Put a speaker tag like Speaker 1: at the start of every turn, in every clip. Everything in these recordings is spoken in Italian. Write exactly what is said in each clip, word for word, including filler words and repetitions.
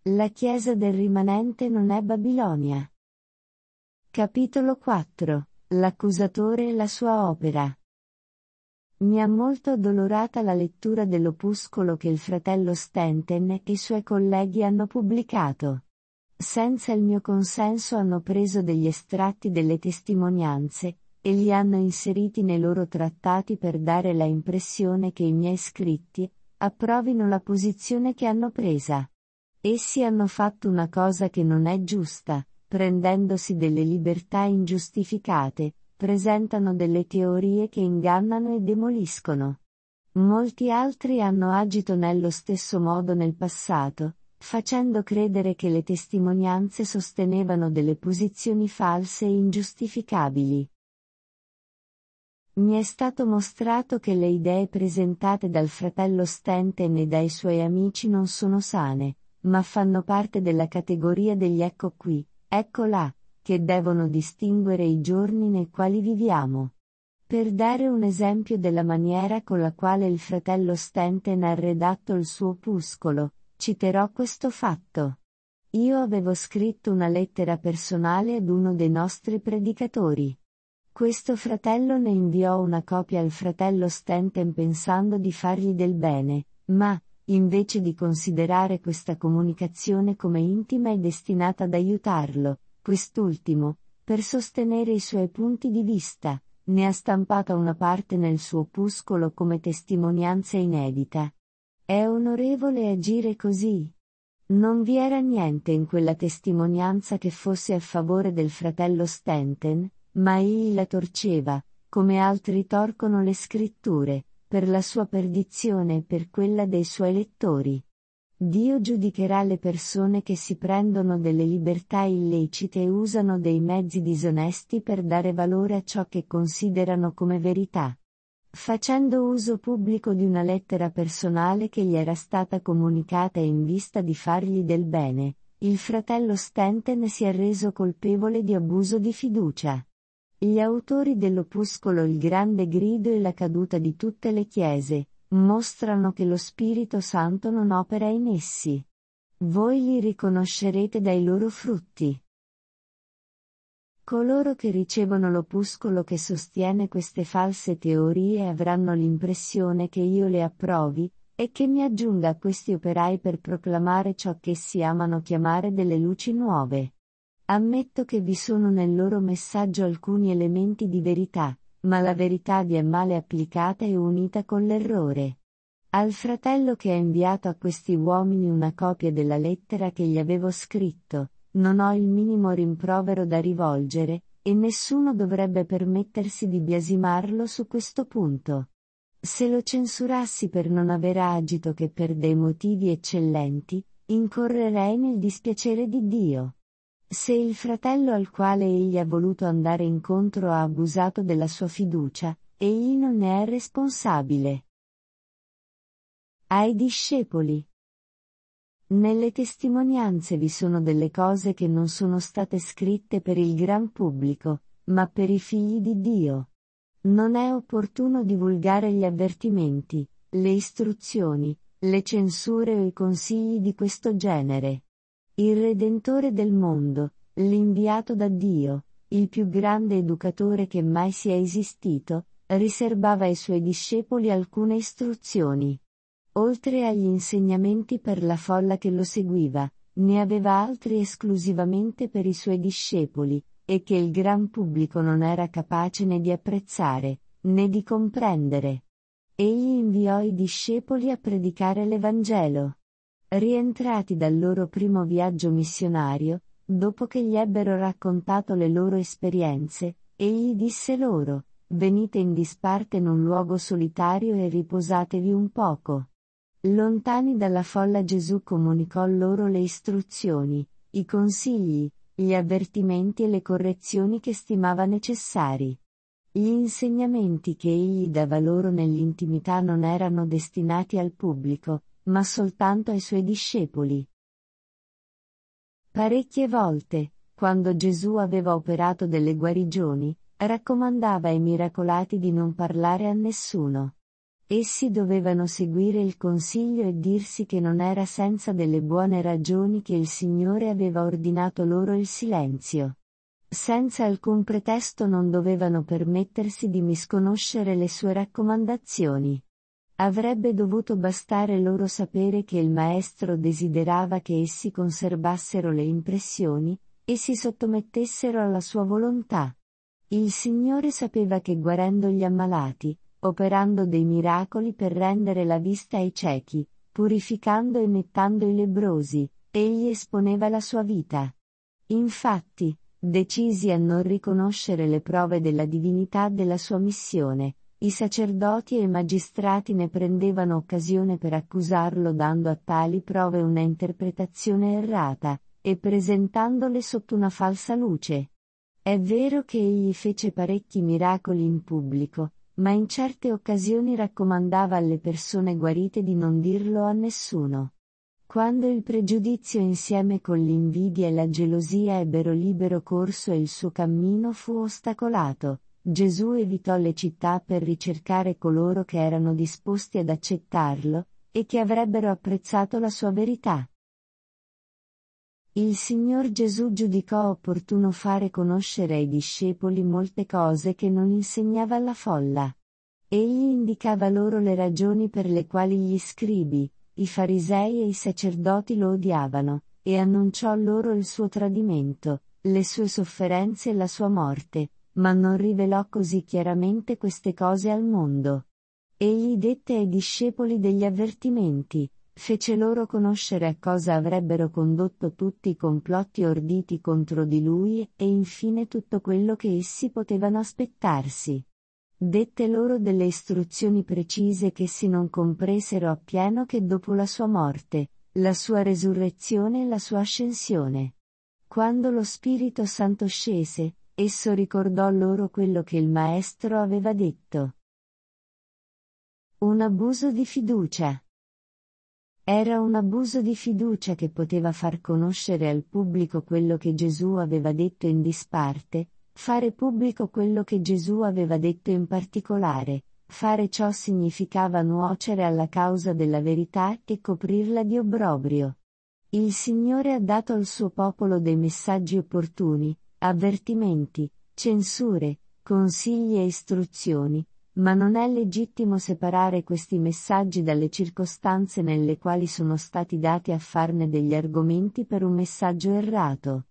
Speaker 1: La Chiesa del rimanente non è Babilonia. Capitolo quattro. L'accusatore e la sua opera. Mi ha molto addolorata la lettura dell'opuscolo che il fratello Stenten e i suoi colleghi hanno pubblicato. Senza il mio consenso hanno preso degli estratti delle testimonianze, e li hanno inseriti nei loro trattati per dare la impressione che i miei scritti approvino la posizione che hanno presa. Essi hanno fatto una cosa che non è giusta, prendendosi delle libertà ingiustificate, presentano delle teorie che ingannano e demoliscono. Molti altri hanno agito nello stesso modo nel passato, facendo credere che le testimonianze sostenevano delle posizioni false e ingiustificabili. Mi è stato mostrato che le idee presentate dal fratello Stenten e dai suoi amici non sono sane, ma fanno parte della categoria degli ecco qui, ecco là, che devono distinguere i giorni nei quali viviamo. Per dare un esempio della maniera con la quale il fratello Stenten ha redatto il suo opuscolo, citerò questo fatto. Io avevo scritto una lettera personale ad uno dei nostri predicatori. Questo fratello ne inviò una copia al fratello Stenten pensando di fargli del bene, ma, invece di considerare questa comunicazione come intima e destinata ad aiutarlo, quest'ultimo, per sostenere i suoi punti di vista, ne ha stampata una parte nel suo opuscolo come testimonianza inedita. È onorevole agire così? Non vi era niente in quella testimonianza che fosse a favore del fratello Stenten, ma egli la torceva, come altri torcono le scritture, per la sua perdizione e per quella dei suoi lettori. Dio giudicherà le persone che si prendono delle libertà illecite e usano dei mezzi disonesti per dare valore a ciò che considerano come verità. Facendo uso pubblico di una lettera personale che gli era stata comunicata in vista di fargli del bene, il fratello Stenten si è reso colpevole di abuso di fiducia. Gli autori dell'opuscolo Il grande grido e la caduta di tutte le chiese, mostrano che lo Spirito Santo non opera in essi. Voi li riconoscerete dai loro frutti. Coloro che ricevono l'opuscolo che sostiene queste false teorie avranno l'impressione che io le approvi, e che mi aggiunga a questi operai per proclamare ciò che essi amano chiamare delle luci nuove. Ammetto che vi sono nel loro messaggio alcuni elementi di verità, ma la verità vi è male applicata e unita con l'errore. Al fratello che ha inviato a questi uomini una copia della lettera che gli avevo scritto, non ho il minimo rimprovero da rivolgere, e nessuno dovrebbe permettersi di biasimarlo su questo punto. Se lo censurassi per non aver agito che per dei motivi eccellenti, incorrerei nel dispiacere di Dio. Se il fratello al quale egli ha voluto andare incontro ha abusato della sua fiducia, egli non ne è responsabile. Ai discepoli. Nelle testimonianze vi sono delle cose che non sono state scritte per il gran pubblico, ma per i figli di Dio. Non è opportuno divulgare gli avvertimenti, le istruzioni, le censure o i consigli di questo genere. Il Redentore del mondo, l'inviato da Dio, il più grande educatore che mai sia esistito, riservava ai suoi discepoli alcune istruzioni. Oltre agli insegnamenti per la folla che lo seguiva, ne aveva altri esclusivamente per i suoi discepoli, e che il gran pubblico non era capace né di apprezzare, né di comprendere. Egli inviò i discepoli a predicare l'Evangelo. Rientrati dal loro primo viaggio missionario, dopo che gli ebbero raccontato le loro esperienze, egli disse loro: venite in disparte in un luogo solitario e riposatevi un poco. Lontani dalla folla Gesù comunicò loro le istruzioni, i consigli, gli avvertimenti e le correzioni che stimava necessari. Gli insegnamenti che egli dava loro nell'intimità non erano destinati al pubblico, ma soltanto ai suoi discepoli. Parecchie volte, quando Gesù aveva operato delle guarigioni, raccomandava ai miracolati di non parlare a nessuno. Essi dovevano seguire il consiglio e dirsi che non era senza delle buone ragioni che il Signore aveva ordinato loro il silenzio. Senza alcun pretesto non dovevano permettersi di misconoscere le sue raccomandazioni. Avrebbe dovuto bastare loro sapere che il Maestro desiderava che essi conservassero le impressioni, e si sottomettessero alla sua volontà. Il Signore sapeva che guarendo gli ammalati, operando dei miracoli per rendere la vista ai ciechi, purificando e nettando i lebbrosi, egli esponeva la sua vita. Infatti, decisi a non riconoscere le prove della divinità della sua missione, i sacerdoti e i magistrati ne prendevano occasione per accusarlo dando a tali prove una interpretazione errata, e presentandole sotto una falsa luce. È vero che egli fece parecchi miracoli in pubblico, ma in certe occasioni raccomandava alle persone guarite di non dirlo a nessuno. Quando il pregiudizio insieme con l'invidia e la gelosia ebbero libero corso e il suo cammino fu ostacolato, Gesù evitò le città per ricercare coloro che erano disposti ad accettarlo, e che avrebbero apprezzato la sua verità. Il Signor Gesù giudicò opportuno fare conoscere ai discepoli molte cose che non insegnava alla folla. Egli indicava loro le ragioni per le quali gli scribi, i farisei e i sacerdoti lo odiavano, e annunciò loro il suo tradimento, le sue sofferenze e la sua morte, ma non rivelò così chiaramente queste cose al mondo. Egli dette ai discepoli degli avvertimenti, fece loro conoscere a cosa avrebbero condotto tutti i complotti orditi contro di lui e infine tutto quello che essi potevano aspettarsi. Dette loro delle istruzioni precise che essi non compresero appieno che dopo la sua morte, la sua resurrezione e la sua ascensione. Quando lo Spirito Santo scese, esso ricordò loro quello che il Maestro aveva detto. Un abuso di fiducia. Era un abuso di fiducia che poteva far conoscere al pubblico quello che Gesù aveva detto in disparte, fare pubblico quello che Gesù aveva detto in particolare. Fare ciò significava nuocere alla causa della verità e coprirla di obbrobrio. Il Signore ha dato al suo popolo dei messaggi opportuni, avvertimenti, censure, consigli e istruzioni, ma non è legittimo separare questi messaggi dalle circostanze nelle quali sono stati dati a farne degli argomenti per un messaggio errato.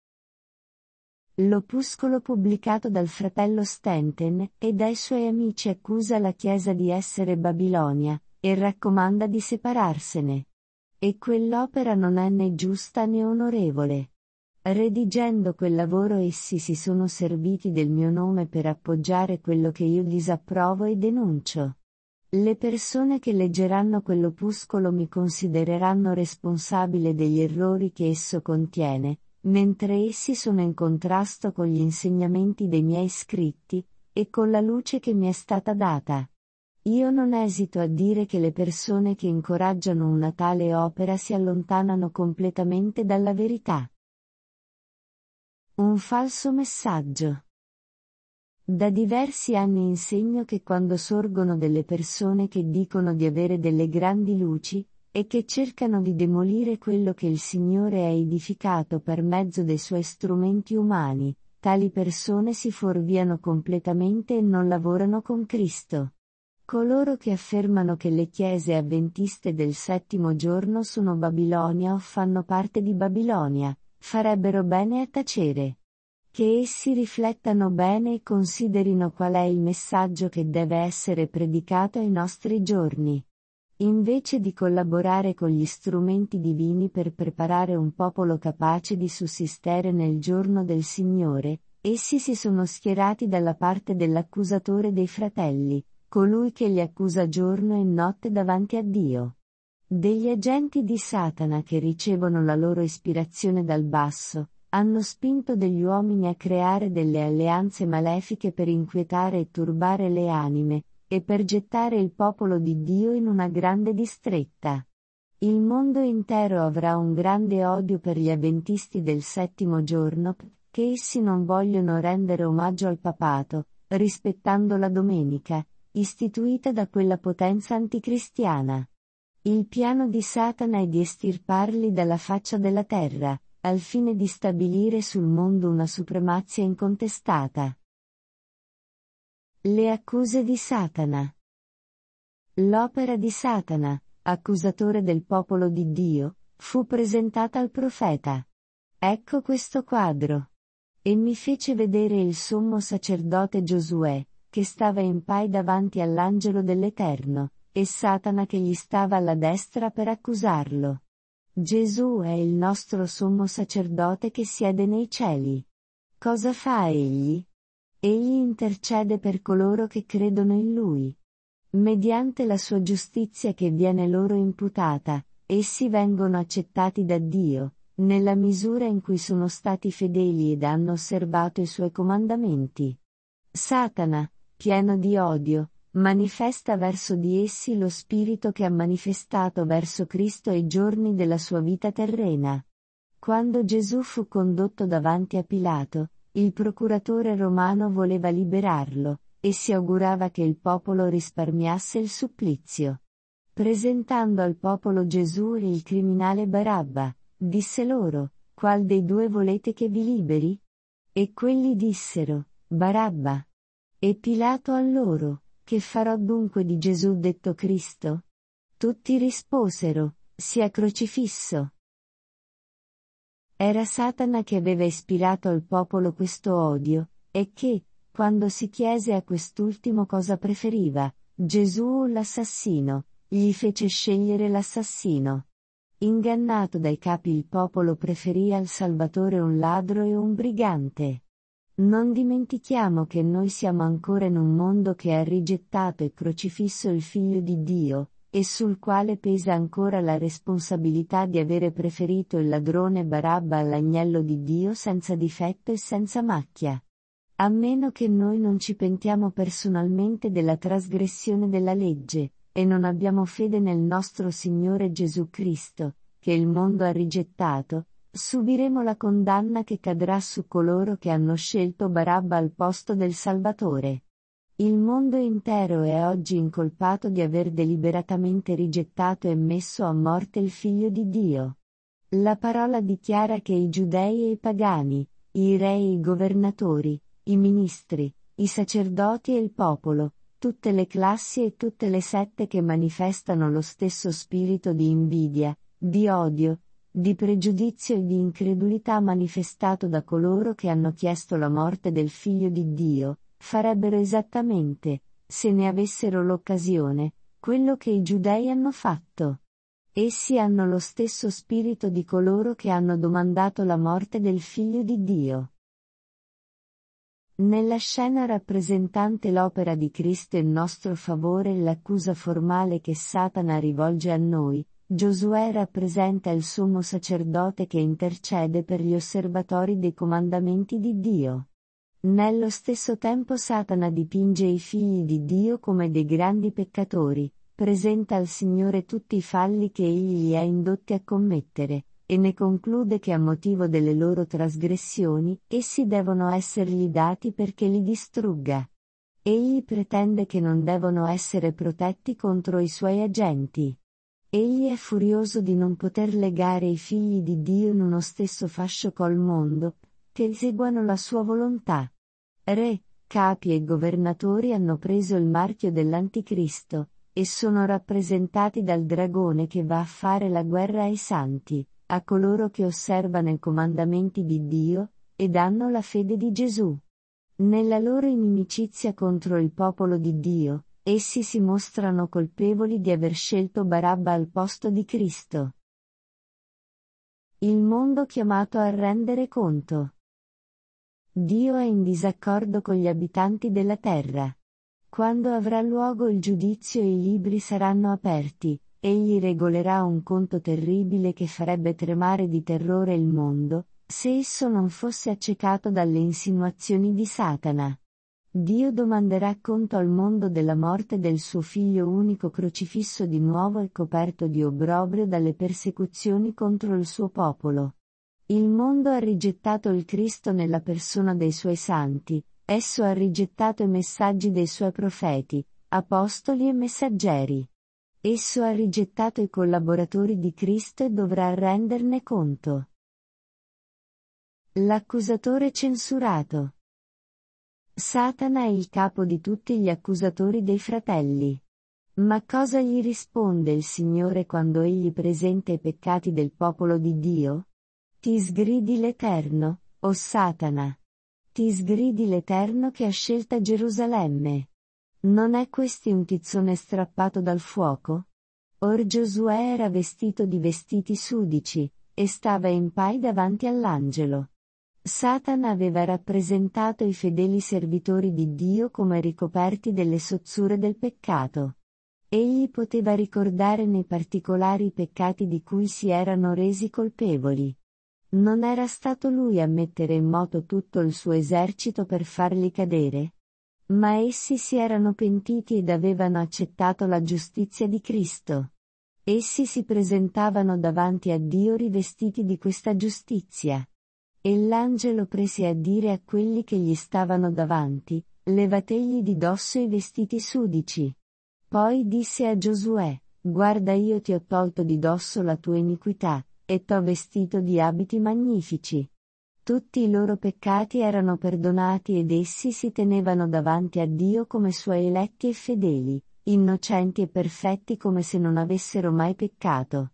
Speaker 1: L'opuscolo pubblicato dal fratello Stenten e dai suoi amici accusa la Chiesa di essere Babilonia, e raccomanda di separarsene. E quell'opera non è né giusta né onorevole. Redigendo quel lavoro essi si sono serviti del mio nome per appoggiare quello che io disapprovo e denuncio. Le persone che leggeranno quell'opuscolo mi considereranno responsabile degli errori che esso contiene, mentre essi sono in contrasto con gli insegnamenti dei miei scritti, e con la luce che mi è stata data. Io non esito a dire che le persone che incoraggiano una tale opera si allontanano completamente dalla verità. Un falso messaggio. Da diversi anni insegno che quando sorgono delle persone che dicono di avere delle grandi luci, e che cercano di demolire quello che il Signore ha edificato per mezzo dei suoi strumenti umani, tali persone si fuorviano completamente e non lavorano con Cristo. Coloro che affermano che le chiese avventiste del settimo giorno sono Babilonia o fanno parte di Babilonia, farebbero bene a tacere. Che essi riflettano bene e considerino qual è il messaggio che deve essere predicato ai nostri giorni. Invece di collaborare con gli strumenti divini per preparare un popolo capace di sussistere nel giorno del Signore, essi si sono schierati dalla parte dell'accusatore dei fratelli, colui che li accusa giorno e notte davanti a Dio. Degli agenti di Satana che ricevono la loro ispirazione dal basso, hanno spinto degli uomini a creare delle alleanze malefiche per inquietare e turbare le anime, e per gettare il popolo di Dio in una grande distretta. Il mondo intero avrà un grande odio per gli avventisti del settimo giorno, che essi non vogliono rendere omaggio al papato, rispettando la domenica, istituita da quella potenza anticristiana. Il piano di Satana è di estirparli dalla faccia della terra, al fine di stabilire sul mondo una supremazia incontestata. Le accuse di Satana. L'opera di Satana, accusatore del popolo di Dio, fu presentata al profeta. Ecco questo quadro. E mi fece vedere il sommo sacerdote Giosuè, che stava in pai davanti all'angelo dell'Eterno, e Satana che gli stava alla destra per accusarlo. Gesù è il nostro sommo sacerdote che siede nei cieli. Cosa fa egli? Egli intercede per coloro che credono in lui. Mediante la sua giustizia che viene loro imputata, essi vengono accettati da Dio, nella misura in cui sono stati fedeli ed hanno osservato i suoi comandamenti. Satana, pieno di odio, manifesta verso di essi lo spirito che ha manifestato verso Cristo ai giorni della sua vita terrena. Quando Gesù fu condotto davanti a Pilato, il procuratore romano voleva liberarlo, e si augurava che il popolo risparmiasse il supplizio. Presentando al popolo Gesù e il criminale Barabba, disse loro: qual dei due volete che vi liberi? E quelli dissero: Barabba. E Pilato a loro: che farò dunque di Gesù detto Cristo? Tutti risposero: sia crocifisso. Era Satana che aveva ispirato al popolo questo odio, e che, quando si chiese a quest'ultimo cosa preferiva, Gesù o l'assassino, gli fece scegliere l'assassino. Ingannato dai capi il popolo preferì al Salvatore un ladro e un brigante. Non dimentichiamo che noi siamo ancora in un mondo che ha rigettato e crocifisso il Figlio di Dio, e sul quale pesa ancora la responsabilità di avere preferito il ladrone Barabba all'agnello di Dio senza difetto e senza macchia. A meno che noi non ci pentiamo personalmente della trasgressione della legge, e non abbiamo fede nel nostro Signore Gesù Cristo, che il mondo ha rigettato, subiremo la condanna che cadrà su coloro che hanno scelto Barabba al posto del Salvatore. Il mondo intero è oggi incolpato di aver deliberatamente rigettato e messo a morte il Figlio di Dio. La parola dichiara che i giudei e i pagani, i re e i governatori, i ministri, i sacerdoti e il popolo, tutte le classi e tutte le sette che manifestano lo stesso spirito di invidia, di odio, di pregiudizio e di incredulità manifestato da coloro che hanno chiesto la morte del Figlio di Dio, farebbero esattamente, se ne avessero l'occasione, quello che i giudei hanno fatto. Essi hanno lo stesso spirito di coloro che hanno domandato la morte del Figlio di Dio. Nella scena rappresentante l'opera di Cristo in nostro favore e l'accusa formale che Satana rivolge a noi, Giosuè rappresenta il sommo sacerdote che intercede per gli osservatori dei comandamenti di Dio. Nello stesso tempo Satana dipinge i figli di Dio come dei grandi peccatori, presenta al Signore tutti i falli che egli li ha indotti a commettere, e ne conclude che a motivo delle loro trasgressioni, essi devono essergli dati perché li distrugga. Egli pretende che non devono essere protetti contro i suoi agenti. Egli è furioso di non poter legare i figli di Dio in uno stesso fascio col mondo, che eseguano la sua volontà. Re, capi e governatori hanno preso il marchio dell'Anticristo, e sono rappresentati dal dragone che va a fare la guerra ai santi, a coloro che osservano i comandamenti di Dio, ed hanno la fede di Gesù. Nella loro inimicizia contro il popolo di Dio, essi si mostrano colpevoli di aver scelto Barabba al posto di Cristo. Il mondo chiamato a rendere conto. Dio è in disaccordo con gli abitanti della terra. Quando avrà luogo il giudizio e i libri saranno aperti, egli regolerà un conto terribile che farebbe tremare di terrore il mondo, se esso non fosse accecato dalle insinuazioni di Satana. Dio domanderà conto al mondo della morte del suo figlio unico crocifisso di nuovo e coperto di obbrobrio dalle persecuzioni contro il suo popolo. Il mondo ha rigettato il Cristo nella persona dei suoi santi, esso ha rigettato i messaggi dei suoi profeti, apostoli e messaggeri. Esso ha rigettato i collaboratori di Cristo e dovrà renderne conto. L'accusatore censurato. Satana è il capo di tutti gli accusatori dei fratelli. Ma cosa gli risponde il Signore quando egli presenta i peccati del popolo di Dio? Ti sgridi l'Eterno, o Satana. Ti sgridi l'Eterno che ha scelta Gerusalemme. Non è questi un tizzone strappato dal fuoco? Or Giosuè era vestito di vestiti sudici, e stava in pai davanti all'angelo. Satana aveva rappresentato i fedeli servitori di Dio come ricoperti delle sozzure del peccato. Egli poteva ricordare nei particolari i peccati di cui si erano resi colpevoli. Non era stato lui a mettere in moto tutto il suo esercito per farli cadere? Ma essi si erano pentiti ed avevano accettato la giustizia di Cristo. Essi si presentavano davanti a Dio rivestiti di questa giustizia. E l'angelo prese a dire a quelli che gli stavano davanti, levategli di dosso i vestiti sudici. Poi disse a Giosuè, guarda io ti ho tolto di dosso la tua iniquità, e t'ho vestito di abiti magnifici. Tutti i loro peccati erano perdonati ed essi si tenevano davanti a Dio come suoi eletti e fedeli, innocenti e perfetti come se non avessero mai peccato.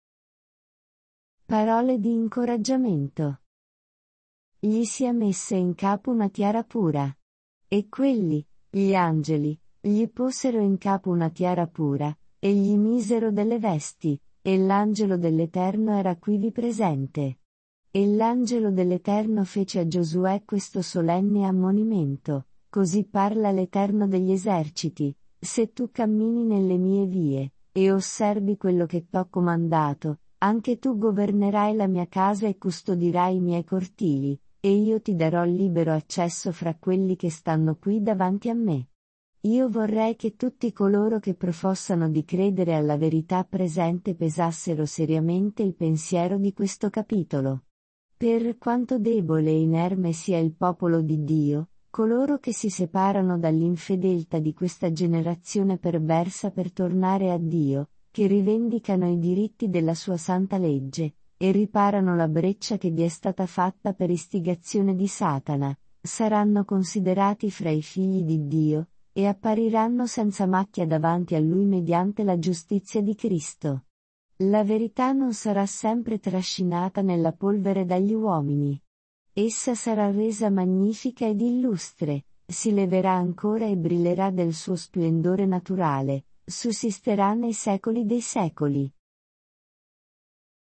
Speaker 1: Parole di incoraggiamento. Gli sia messa in capo una tiara pura. E quelli, gli angeli, gli posero in capo una tiara pura, e gli misero delle vesti, e l'angelo dell'Eterno era quivi presente. E l'angelo dell'Eterno fece a Giosuè questo solenne ammonimento, così parla l'Eterno degli eserciti, se tu cammini nelle mie vie, e osservi quello che t'ho comandato, anche tu governerai la mia casa e custodirai i miei cortili, e io ti darò libero accesso fra quelli che stanno qui davanti a me. Io vorrei che tutti coloro che professano di credere alla verità presente pesassero seriamente il pensiero di questo capitolo. Per quanto debole e inerme sia il popolo di Dio, coloro che si separano dall'infedeltà di questa generazione perversa per tornare a Dio, che rivendicano i diritti della sua santa legge, e riparano la breccia che vi è stata fatta per istigazione di Satana, saranno considerati fra i figli di Dio, e appariranno senza macchia davanti a Lui mediante la giustizia di Cristo. La verità non sarà sempre trascinata nella polvere dagli uomini. Essa sarà resa magnifica ed illustre, si leverà ancora e brillerà del suo splendore naturale, sussisterà nei secoli dei secoli.